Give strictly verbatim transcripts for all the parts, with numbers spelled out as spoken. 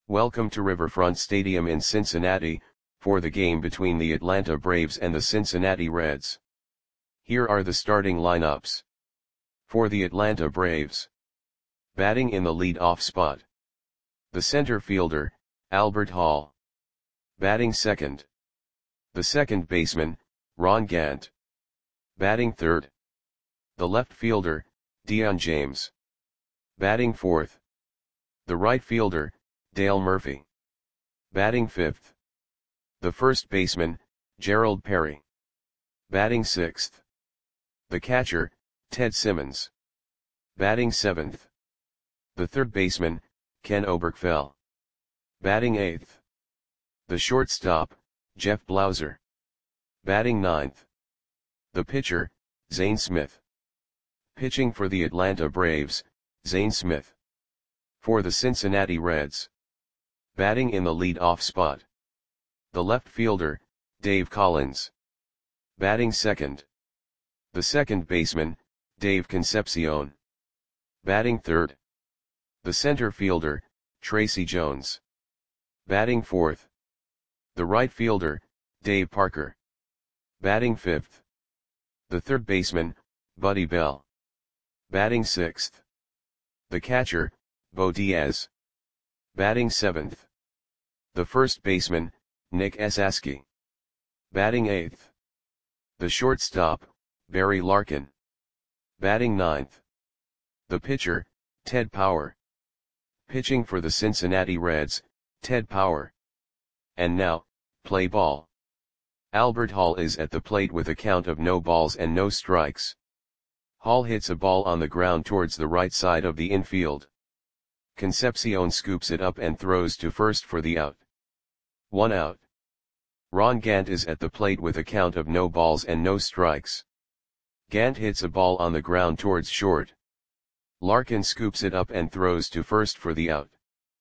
Welcome to Riverfront Stadium in Cincinnati, for the game between the Atlanta Braves and the Cincinnati Reds. Here are the starting lineups. For the Atlanta Braves. Batting in the lead-off spot. The center fielder, Albert Hall. Batting second. The second baseman, Ron Gant. Batting third. The left fielder, Dion James. Batting fourth. The right fielder, Dale Murphy. Batting fifth. The first baseman, Gerald Perry. Batting sixth. The catcher, Ted Simmons. Batting seventh. The third baseman, Ken Oberkfell. Batting eighth. The shortstop, Jeff Blauser. Batting ninth. The pitcher, Zane Smith. Pitching for the Atlanta Braves, Zane Smith. For the Cincinnati Reds. Batting in the lead-off spot. The left fielder, Dave Collins. Batting second. The second baseman, Dave Concepcion. Batting third. The center fielder, Tracy Jones. Batting fourth. The right fielder, Dave Parker. Batting fifth. The third baseman, Buddy Bell. Batting sixth. The catcher, Bo Diaz. Batting seventh. The first baseman, Nick Esasky. Batting eighth. The shortstop, Barry Larkin. Batting ninth. The pitcher, Ted Power. Pitching for the Cincinnati Reds, Ted Power. And now, play ball. Albert Hall is at the plate with a count of no balls and no strikes. Hall hits a ball on the ground towards the right side of the infield. Concepcion scoops it up and throws to first for the out. One out. Ron Gant is at the plate with a count of no balls and no strikes. Gant hits a ball on the ground towards short. Larkin scoops it up and throws to first for the out.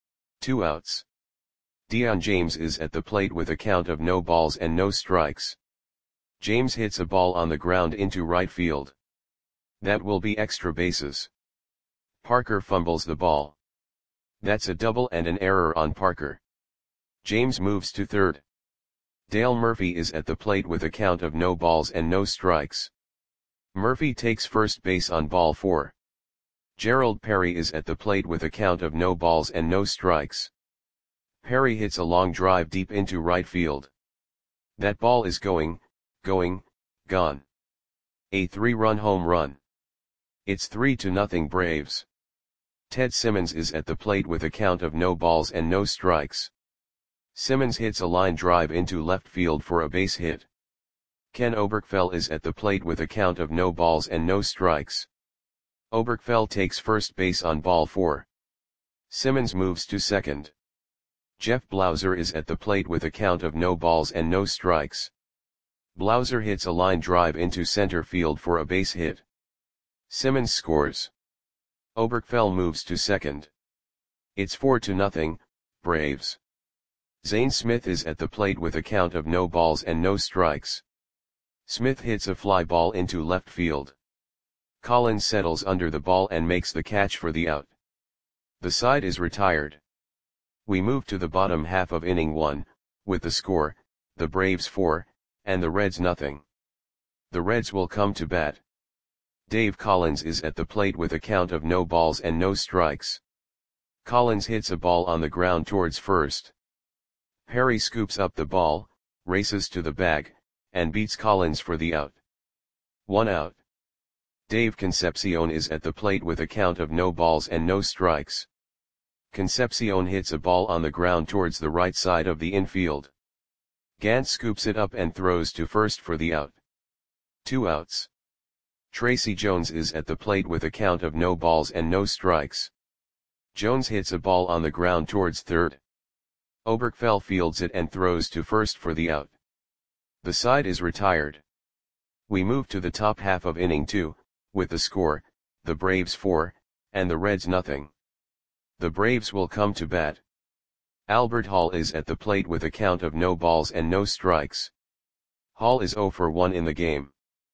Two outs. Dion James is at the plate with a count of no balls and no strikes. James hits a ball on the ground into right field. That will be extra bases. Parker fumbles the ball. That's a double and an error on Parker. James moves to third. Dale Murphy is at the plate with a count of no balls and no strikes. Murphy takes first base on ball four. Gerald Perry is at the plate with a count of no balls and no strikes. Perry hits a long drive deep into right field. That ball is going, going, gone. A three-run home run. It's three to nothing Braves. Ted Simmons is at the plate with a count of no balls and no strikes. Simmons hits a line drive into left field for a base hit. Ken Oberkfell is at the plate with a count of no balls and no strikes. Oberkfell takes first base on ball four. Simmons moves to second. Jeff Blauser is at the plate with a count of no balls and no strikes. Blauser hits a line drive into center field for a base hit. Simmons scores. Oberkfell moves to second. It's four to nothing, Braves. Zane Smith is at the plate with a count of no balls and no strikes. Smith hits a fly ball into left field. Collins settles under the ball and makes the catch for the out. The side is retired. We move to the bottom half of inning one, with the score, the Braves four, and the Reds nothing. The Reds will come to bat. Dave Collins is at the plate with a count of no balls and no strikes. Collins hits a ball on the ground towards first. Perry scoops up the ball, races to the bag, and beats Collins for the out. One out. Dave Concepcion is at the plate with a count of no balls and no strikes. Concepcion hits a ball on the ground towards the right side of the infield. Gant scoops it up and throws to first for the out. Two outs. Tracy Jones is at the plate with a count of no balls and no strikes. Jones hits a ball on the ground towards third. Oberkfell fields it and throws to first for the out. The side is retired. We move to the top half of inning two, with the score, the Braves four, and the Reds nothing. The Braves will come to bat. Albert Hall is at the plate with a count of no balls and no strikes. Hall is zero for one in the game.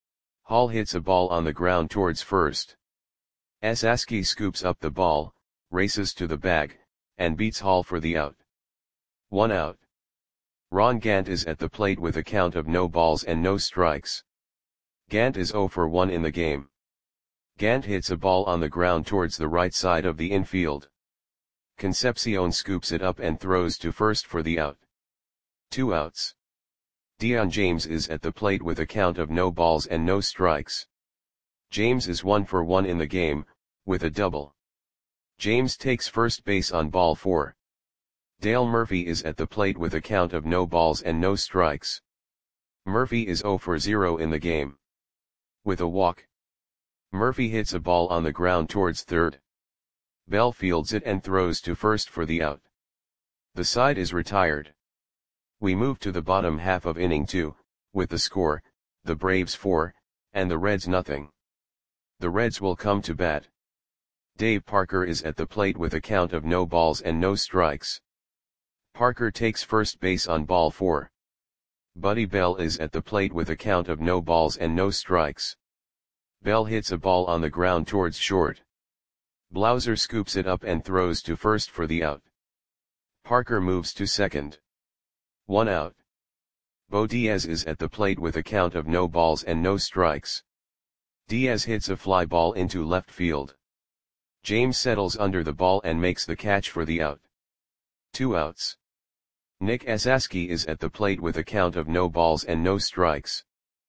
Hall hits a ball on the ground towards first. Esasky scoops up the ball, races to the bag, and beats Hall for the out. One out. Ron Gant is at the plate with a count of no balls and no strikes. Gant is zero for one in the game. Gant hits a ball on the ground towards the right side of the infield. Concepcion scoops it up and throws to first for the out. Two outs. Dion James is at the plate with a count of no balls and no strikes. James is one for one in the game, with a double. James takes first base on ball four. Dale Murphy is at the plate with a count of no balls and no strikes. Murphy is zero for zero in the game. With a walk. Murphy hits a ball on the ground towards third. Bell fields it and throws to first for the out. The side is retired. We move to the bottom half of inning two, with the score, the Braves four, and the Reds nothing. The Reds will come to bat. Dave Parker is at the plate with a count of no balls and no strikes. Parker takes first base on ball four. Buddy Bell is at the plate with a count of no balls and no strikes. Bell hits a ball on the ground towards short. Blauser scoops it up and throws to first for the out. Parker moves to second. One out. Bo Diaz is at the plate with a count of no balls and no strikes. Diaz hits a fly ball into left field. James settles under the ball and makes the catch for the out. Two outs. Nick Esaski is at the plate with a count of no balls and no strikes.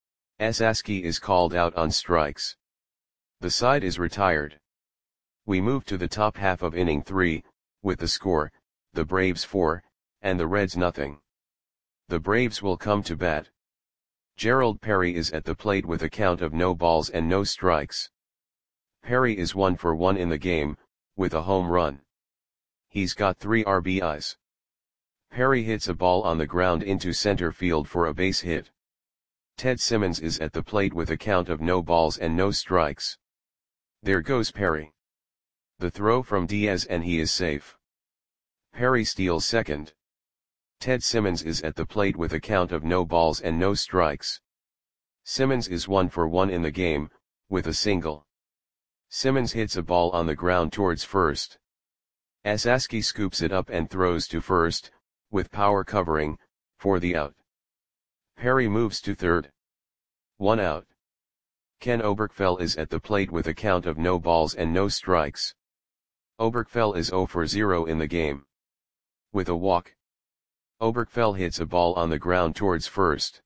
Esaski is called out on strikes. The side is retired. We move to the top half of inning three, with the score, the Braves four, and the Reds nothing. The Braves will come to bat. Gerald Perry is at the plate with a count of no balls and no strikes. Perry is one for one in the game, with a home run. He's got three R B Is. Perry hits a ball on the ground into center field for a base hit. Ted Simmons is at the plate with a count of no balls and no strikes. There goes Perry. The throw from Diaz and he is safe. Perry steals second. Ted Simmons is at the plate with a count of no balls and no strikes. Simmons is one for one in the game, with a single. Simmons hits a ball on the ground towards first. Esaski scoops it up and throws to first, with power covering, for the out. Perry moves to third. One out. Ken Oberkfell is at the plate with a count of no balls and no strikes. Oberkfell is zero for zero in the game. With a walk. Oberkfell hits a ball on the ground towards first.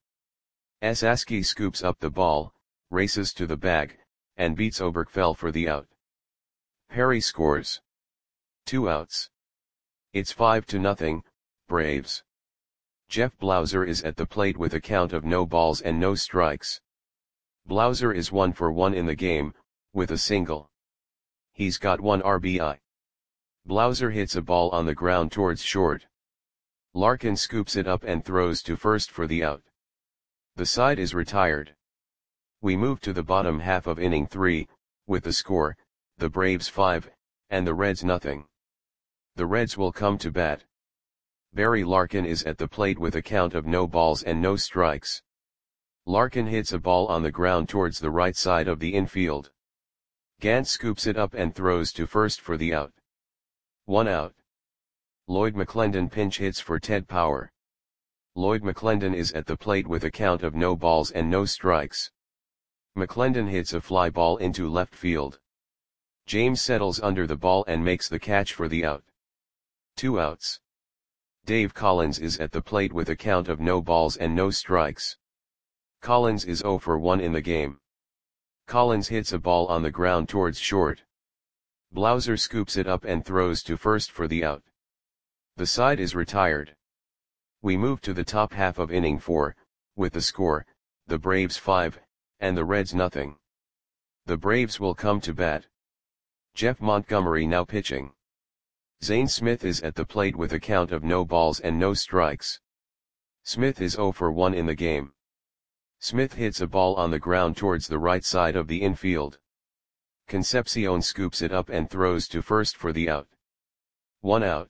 Esaski scoops up the ball, races to the bag, and beats Oberkfell for the out. Perry scores. Two outs. It's five to nothing, Braves. Jeff Blauser is at the plate with a count of no balls and no strikes. Blauser is one for one in the game, with a single. He's got one R B I. Blauser hits a ball on the ground towards short. Larkin scoops it up and throws to first for the out. The side is retired. We move to the bottom half of inning three, with the score, the Braves five, and the Reds nothing. The Reds will come to bat. Barry Larkin is at the plate with a count of no balls and no strikes. Larkin hits a ball on the ground towards the right side of the infield. Gant scoops it up and throws to first for the out. One out. Lloyd McClendon pinch hits for Ted Power. Lloyd McClendon is at the plate with a count of no balls and no strikes. McClendon hits a fly ball into left field. James settles under the ball and makes the catch for the out. Two outs. Dave Collins is at the plate with a count of no balls and no strikes. Collins is zero for one in the game. Collins hits a ball on the ground towards short. Blauser scoops it up and throws to first for the out. The side is retired. We move to the top half of inning four, with the score, the Braves five, and the Reds nothing. The Braves will come to bat. Jeff Montgomery now pitching. Zane Smith is at the plate with a count of no balls and no strikes. Smith is zero for one in the game. Smith hits a ball on the ground towards the right side of the infield. Concepcion scoops it up and throws to first for the out. One out.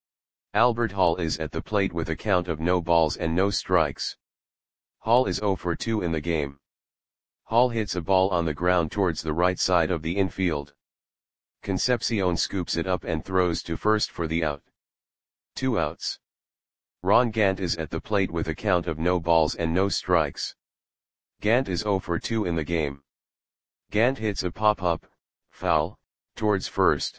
Albert Hall is at the plate with a count of no balls and no strikes. Hall is zero for two in the game. Hall hits a ball on the ground towards the right side of the infield. Concepcion scoops it up and throws to first for the out. Two outs. Ron Gant is at the plate with a count of no balls and no strikes. Gant is oh for two in the game. Gant hits a pop-up, foul, towards first.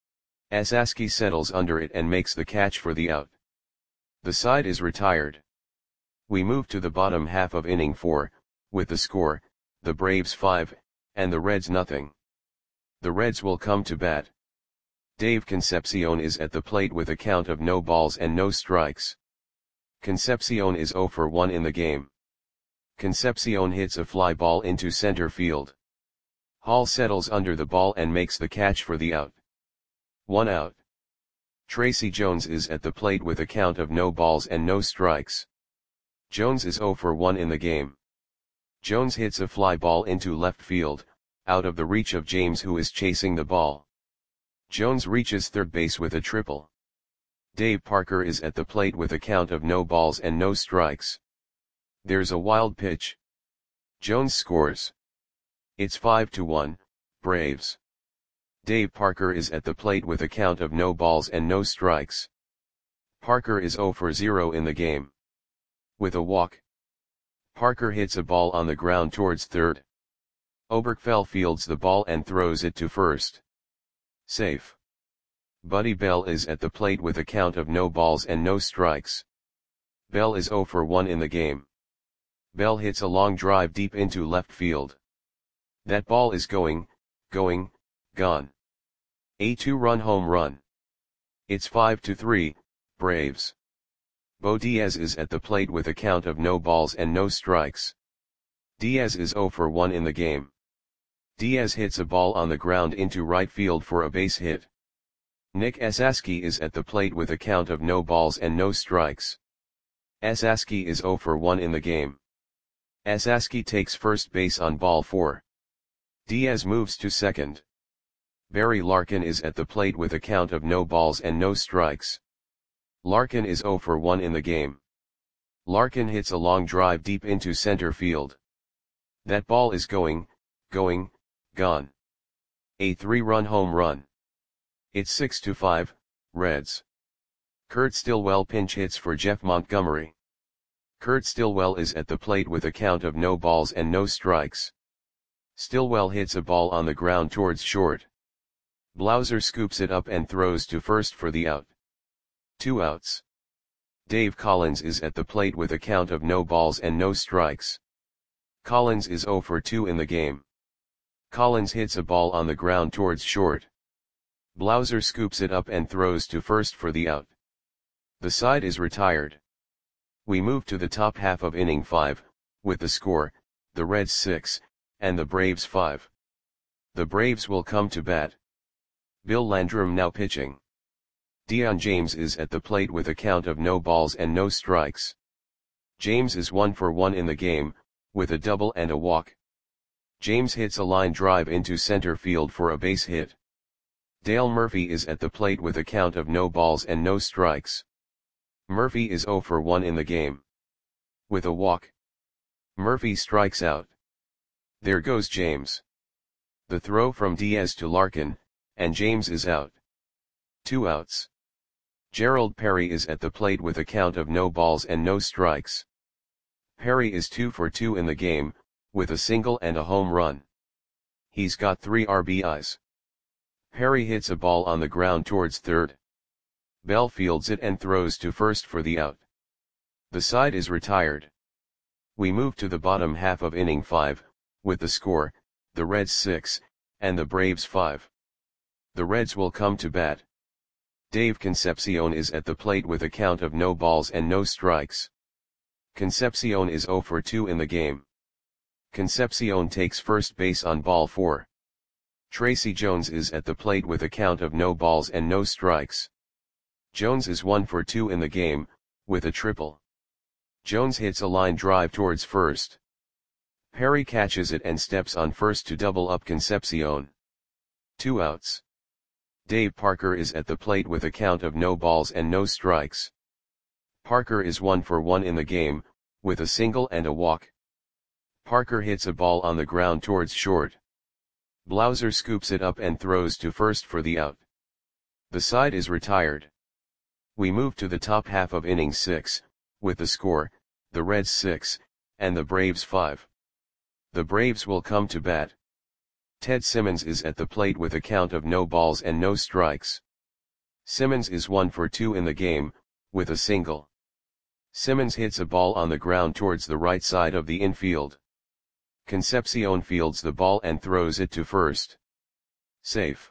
Esaski settles under it and makes the catch for the out. The side is retired. We move to the bottom half of inning four, with the score, the Braves five, and the Reds nothing. The Reds will come to bat. Dave Concepcion is at the plate with a count of no balls and no strikes. Concepcion is oh for one in the game. Concepcion hits a fly ball into center field. Hall settles under the ball and makes the catch for the out. One out. Tracy Jones is at the plate with a count of no balls and no strikes. Jones is oh for one in the game. Jones hits a fly ball into left field, out of the reach of James, who is chasing the ball. Jones reaches third base with a triple. Dave Parker is at the plate with a count of no balls and no strikes. There's a wild pitch. Jones scores. It's five to one, Braves. Dave Parker is at the plate with a count of no balls and no strikes. Parker is oh for zero in the game. With a walk, Parker hits a ball on the ground towards third. Oberkfell fields the ball and throws it to first. Safe. Buddy Bell is at the plate with a count of no balls and no strikes. Bell is oh for one in the game. Bell hits a long drive deep into left field. That ball is going, going, gone. A two-run home run. It's five to three, Braves. Bo Diaz is at the plate with a count of no balls and no strikes. Diaz is oh for one in the game. Diaz hits a ball on the ground into right field for a base hit. Nick Esaski is at the plate with a count of no balls and no strikes. Esaski is oh for one in the game. Esaski takes first base on ball four. Diaz moves to second. Barry Larkin is at the plate with a count of no balls and no strikes. Larkin is oh for one in the game. Larkin hits a long drive deep into center field. That ball is going, going, gone. A three-run home run. It's six to five, Reds. Kurt Stillwell pinch hits for Jeff Montgomery. Kurt Stillwell is at the plate with a count of no balls and no strikes. Stillwell hits a ball on the ground towards short. Blauser scoops it up and throws to first for the out. Two outs. Dave Collins is at the plate with a count of no balls and no strikes. Collins is oh for two in the game. Collins hits a ball on the ground towards short. Blauser scoops it up and throws to first for the out. The side is retired. We move to the top half of inning five, with the score, the Reds six, and the Braves five. The Braves will come to bat. Bill Landrum now pitching. Dion James is at the plate with a count of no balls and no strikes. James is one for one in the game, with a double and a walk. James hits a line drive into center field for a base hit. Dale Murphy is at the plate with a count of no balls and no strikes. Murphy is oh for one in the game. With a walk, Murphy strikes out. There goes James. The throw from Diaz to Larkin, and James is out. Two outs. Gerald Perry is at the plate with a count of no balls and no strikes. Perry is two for two in the game, with a single and a home run. He's got three R B Is. Perry hits a ball on the ground towards third. Bell fields it and throws to first for the out. The side is retired. We move to the bottom half of inning five, with the score, the Reds six, and the Braves five. The Reds will come to bat. Dave Concepcion is at the plate with a count of no balls and no strikes. Concepcion is oh for two in the game. Concepcion takes first base on ball four. Tracy Jones is at the plate with a count of no balls and no strikes. Jones is one for two in the game, with a triple. Jones hits a line drive towards first. Perry catches it and steps on first to double up Concepcion. Two outs. Dave Parker is at the plate with a count of no balls and no strikes. Parker is one for one in the game, with a single and a walk. Parker hits a ball on the ground towards short. Blauser scoops it up and throws to first for the out. The side is retired. We move to the top half of inning six, with the score, the Reds six, and the Braves five. The Braves will come to bat. Ted Simmons is at the plate with a count of no balls and no strikes. Simmons is one for two in the game, with a single. Simmons hits a ball on the ground towards the right side of the infield. Concepcion fields the ball and throws it to first. Safe.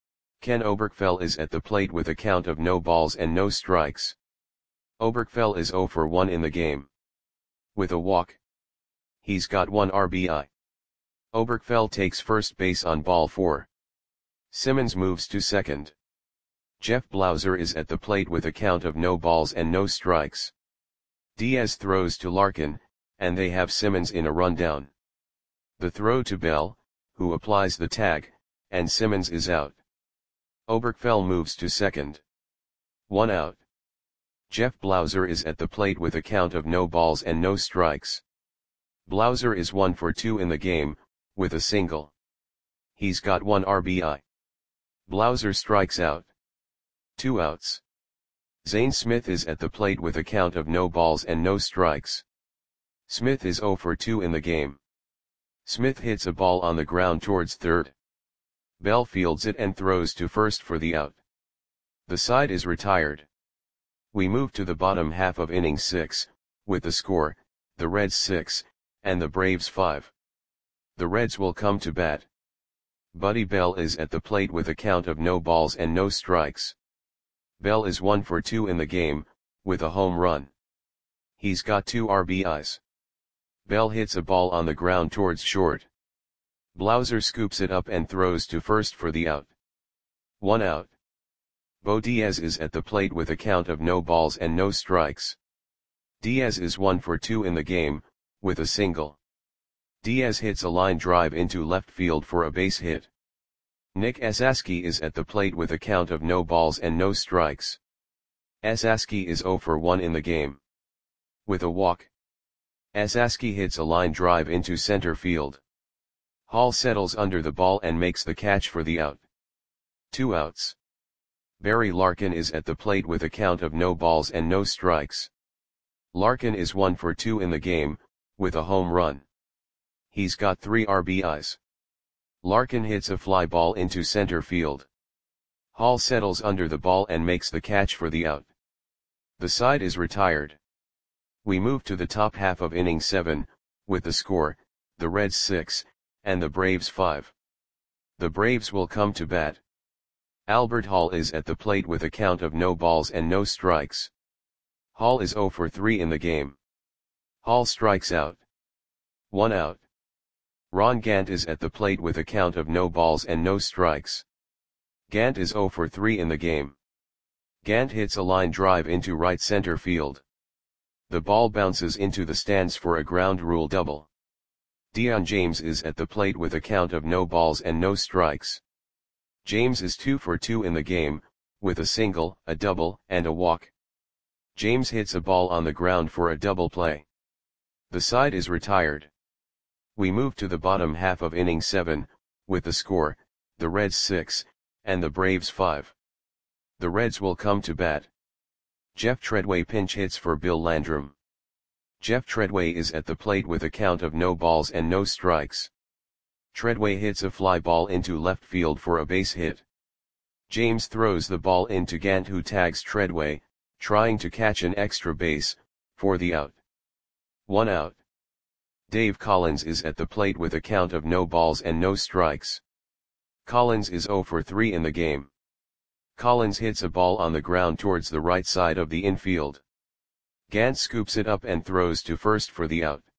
Ken Oberkfell is at the plate with a count of no balls and no strikes. Oberkfell is zero for one in the game. With a walk. He's got one R B I. Oberkfell takes first base on ball four. Simmons moves to second. Jeff Blauser is at the plate with a count of no balls and no strikes. Diaz throws to Larkin, and they have Simmons in a rundown. The throw to Bell, who applies the tag, and Simmons is out. Oberkfell moves to second. One out. Jeff Blauser is at the plate with a count of no balls and no strikes. Blauser is one for two in the game, with a single. He's got one R B I. Blauser strikes out. Two outs. Zane Smith is at the plate with a count of no balls and no strikes. Smith is zero for two in the game. Smith hits a ball on the ground towards third. Bell fields it and throws to first for the out. The side is retired. We move to the bottom half of inning six, with the score, the Reds six, and the Braves five. The Reds will come to bat. Buddy Bell is at the plate with a count of no balls and no strikes. Bell is one for two in the game, with a home run. He's got two R B Is. Bell hits a ball on the ground towards short. Blauser scoops it up and throws to first for the out. One out. Bo Diaz is at the plate with a count of no balls and no strikes. Diaz is one for two in the game, with a single. Diaz hits a line drive into left field for a base hit. Nick Esaski is at the plate with a count of no balls and no strikes. Esaski is zero for one in the game. With a walk. Esaski hits a line drive into center field. Hall settles under the ball and makes the catch for the out. Two outs. Barry Larkin is at the plate with a count of no balls and no strikes. Larkin is one for two in the game, with a home run. He's got three R B Is. Larkin hits a fly ball into center field. Hall settles under the ball and makes the catch for the out. The side is retired. We move to the top half of inning seven, with the score, the Reds six, and the Braves five. The Braves will come to bat. Albert Hall is at the plate with a count of no balls and no strikes. Hall is zero for three in the game. Hall strikes out. One out. Ron Gant is at the plate with a count of no balls and no strikes. Gant is zero for three in the game. Gant hits a line drive into right center field. The ball bounces into the stands for a ground rule double. Dion James is at the plate with a count of no balls and no strikes. James is two for two in the game, with a single, a double, and a walk. James hits a ball on the ground for a double play. The side is retired. We move to the bottom half of inning seven, with the score, the Reds six, and the Braves five. The Reds will come to bat. Jeff Treadway pinch hits for Bill Landrum. Jeff Treadway is at the plate with a count of no balls and no strikes. Treadway hits a fly ball into left field for a base hit. James throws the ball into Gant, who tags Treadway, trying to catch an extra base, for the out. One out. Dave Collins is at the plate with a count of no balls and no strikes. Collins is zero for three in the game. Collins hits a ball on the ground towards the right side of the infield. Gant scoops it up and throws to first for the out.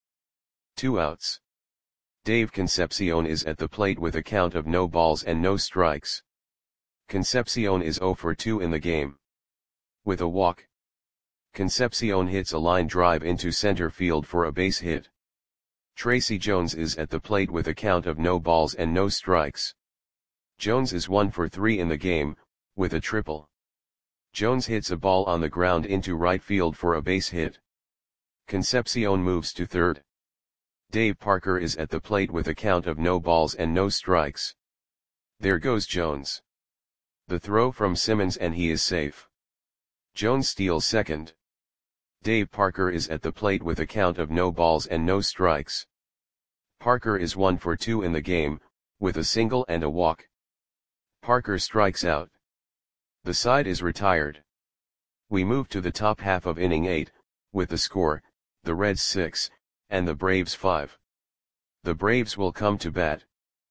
Two outs. Dave Concepcion is at the plate with a count of no balls and no strikes. Concepcion is zero for two in the game. With a walk. Concepcion hits a line drive into center field for a base hit. Tracy Jones is at the plate with a count of no balls and no strikes. Jones is one for three in the game, with a triple. Jones hits a ball on the ground into right field for a base hit. Concepcion moves to third. Dave Parker is at the plate with a count of no balls and no strikes. There goes Jones. The throw from Simmons and he is safe. Jones steals second. Dave Parker is at the plate with a count of no balls and no strikes. Parker is one for two in the game, with a single and a walk. Parker strikes out. The side is retired. We move to the top half of inning eight, with the score, the Reds six, and the Braves five. The Braves will come to bat.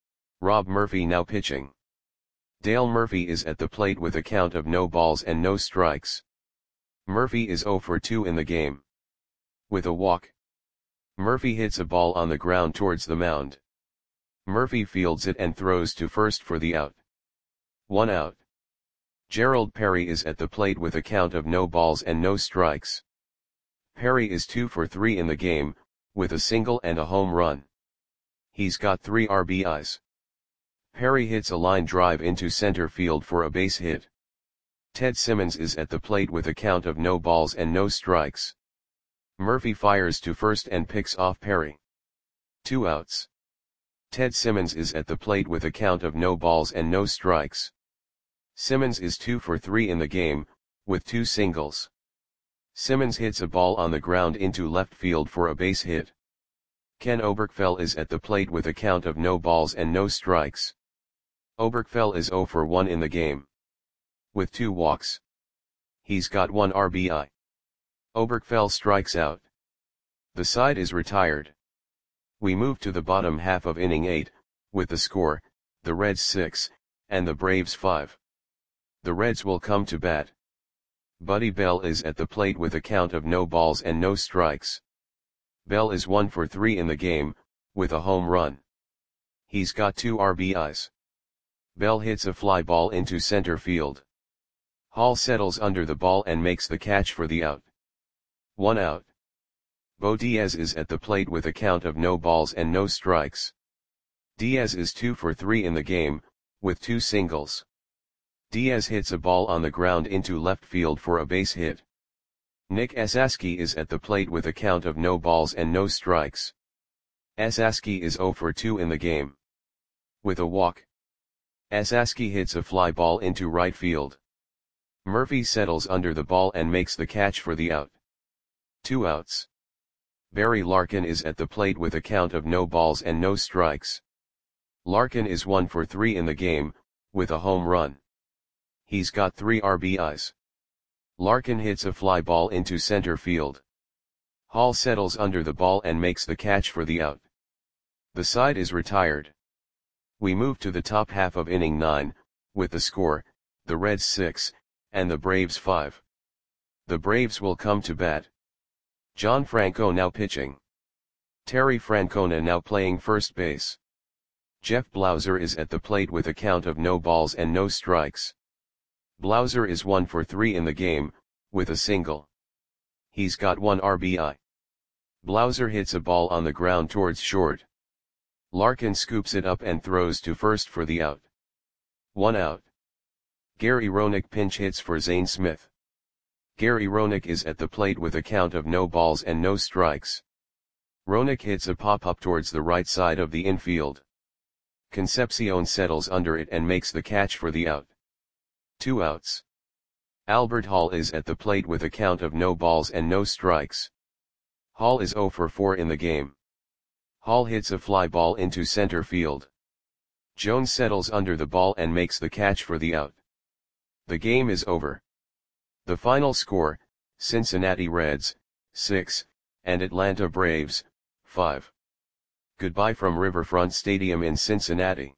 Rob Murphy now pitching. Dale Murphy is at the plate with a count of no balls and no strikes. Murphy is zero for two in the game. With a walk. Murphy hits a ball on the ground towards the mound. Murphy fields it and throws to first for the out. One out. Gerald Perry is at the plate with a count of no balls and no strikes. Perry is two for three in the game, with a single and a home run. He's got three R B Is. Perry hits a line drive into center field for a base hit. Ted Simmons is at the plate with a count of no balls and no strikes. Murphy fires to first and picks off Perry. Two outs. Ted Simmons is at the plate with a count of no balls and no strikes. Simmons is two for three in the game, with two singles. Simmons hits a ball on the ground into left field for a base hit. Ken Oberkfell is at the plate with a count of no balls and no strikes. Oberkfell is zero for one in the game. With two walks. He's got one R B I. Oberkfell strikes out. The side is retired. We move to the bottom half of inning eight, with the score, the Reds six, and the Braves five. The Reds will come to bat. Buddy Bell is at the plate with a count of no balls and no strikes. Bell is one for three in the game, with a home run. He's got two R B Is. Bell hits a fly ball into center field. Hall settles under the ball and makes the catch for the out. One out. Bo Diaz is at the plate with a count of no balls and no strikes. Diaz is two for three in the game, with two singles. Diaz hits a ball on the ground into left field for a base hit. Nick Esaski is at the plate with a count of no balls and no strikes. Esaski is zero for two in the game. With a walk. Esaski hits a fly ball into right field. Murphy settles under the ball and makes the catch for the out. Two outs. Barry Larkin is at the plate with a count of no balls and no strikes. Larkin is one for three in the game, with a home run. He's got three R B Is. Larkin hits a fly ball into center field. Hall settles under the ball and makes the catch for the out. The side is retired. We move to the top half of inning nine, with the score, the Reds six, and the Braves five. The Braves will come to bat. John Franco now pitching. Terry Francona now playing first base. Jeff Blauser is at the plate with a count of no balls and no strikes. Blauser is one for three in the game, with a single. He's got one R B I. Blauser hits a ball on the ground towards short. Larkin scoops it up and throws to first for the out. One out. Gary Roenick pinch hits for Zane Smith. Gary Roenick is at the plate with a count of no balls and no strikes. Roenick hits a pop-up towards the right side of the infield. Concepcion settles under it and makes the catch for the out. Two outs. Albert Hall is at the plate with a count of no balls and no strikes. Hall is zero for four in the game. Hall hits a fly ball into center field. Jones settles under the ball and makes the catch for the out. The game is over. The final score, Cincinnati Reds, six, and Atlanta Braves, five. Goodbye from Riverfront Stadium in Cincinnati.